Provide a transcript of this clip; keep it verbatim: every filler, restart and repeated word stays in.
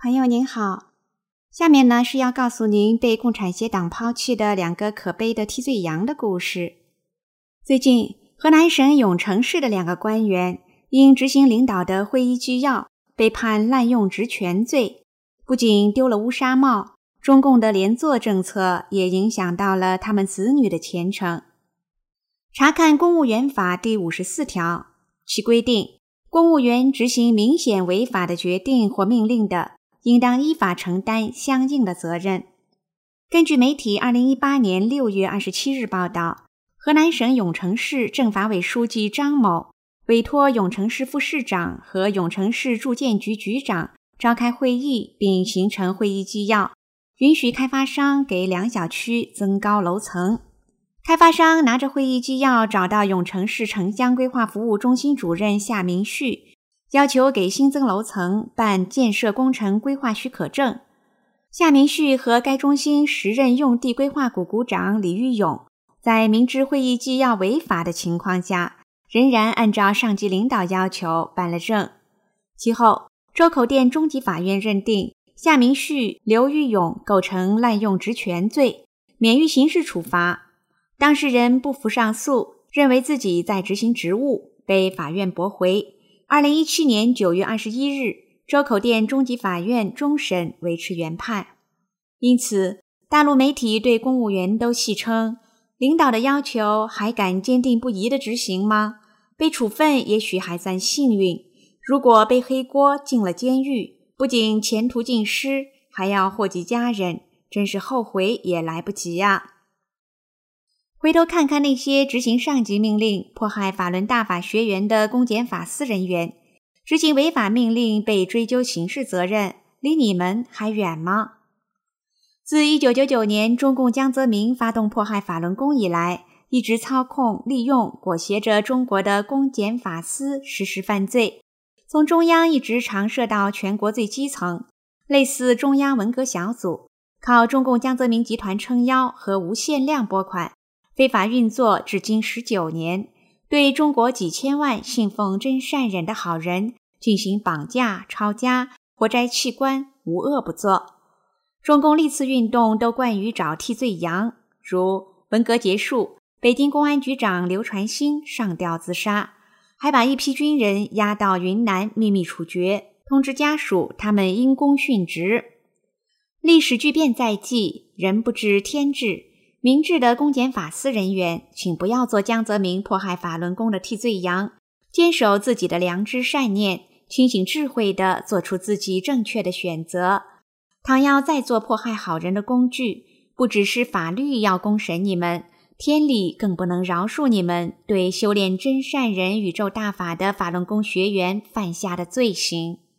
朋友您好，下面呢是要告诉您被共产协党抛弃的两个可悲的替罪羊的故事。最近，河南省永城市的两个官员因执行领导的会议纪要被判滥用职权罪，不仅丢了乌纱帽，中共的连坐政策也影响到了他们子女的前程。查看公务员法第五十四条，其规定，公务员执行明显违法的决定或命令的，应当依法承担相应的责任。根据媒体二零一八年六月二十七日报道，河南省永城市政法委书记张某委托永城市副市长和永城市住建局局长召开会议，并形成会议纪要，允许开发商给两小区增高楼层。开发商拿着会议纪要找到永城市城乡规划服务中心主任夏明旭，要求给新增楼层办建设工程规划许可证。夏明旭和该中心时任用地规划股股长李玉勇，在明知会议纪要违法的情况下，仍然按照上级领导要求办了证。其后，周口店中级法院认定夏明旭、刘玉勇构成滥用职权罪，免于刑事处罚。当事人不服上诉，认为自己在执行职务，被法院驳回。二零一七年九月二十一日，周口店中级法院终审维持原判。因此，大陆媒体对公务员都戏称，领导的要求还敢坚定不移地执行吗？被处分也许还算幸运，如果背黑锅进了监狱，不仅前途尽失，还要祸及家人，真是后悔也来不及啊。回头看看那些执行上级命令、迫害法轮大法学员的公检法司人员，执行违法命令被追究刑事责任，离你们还远吗？自一九九九年中共江泽民发动迫害法轮功以来，一直操控、利用、裹挟着中国的公检法司实施犯罪，从中央一直长射到全国最基层，类似中央文革小组，靠中共江泽民集团撑腰和无限量拨款，非法运作至今十九年，对中国几千万信奉真善忍的好人进行绑架、抄家、活摘器官，无恶不作。中共历次运动都惯于找替罪羊，如文革结束，北京公安局长刘传兴上吊自杀，还把一批军人押到云南秘密处决，通知家属他们因公殉职。历史巨变在即，人不知天知。明智的公检法司人员，请不要做江泽民迫害法轮功的替罪羊，坚守自己的良知善念，清醒智慧地做出自己正确的选择。倘要再做迫害好人的工具，不只是法律要公审你们，天理更不能饶恕你们对修炼真善忍宇宙大法的法轮功学员犯下的罪行。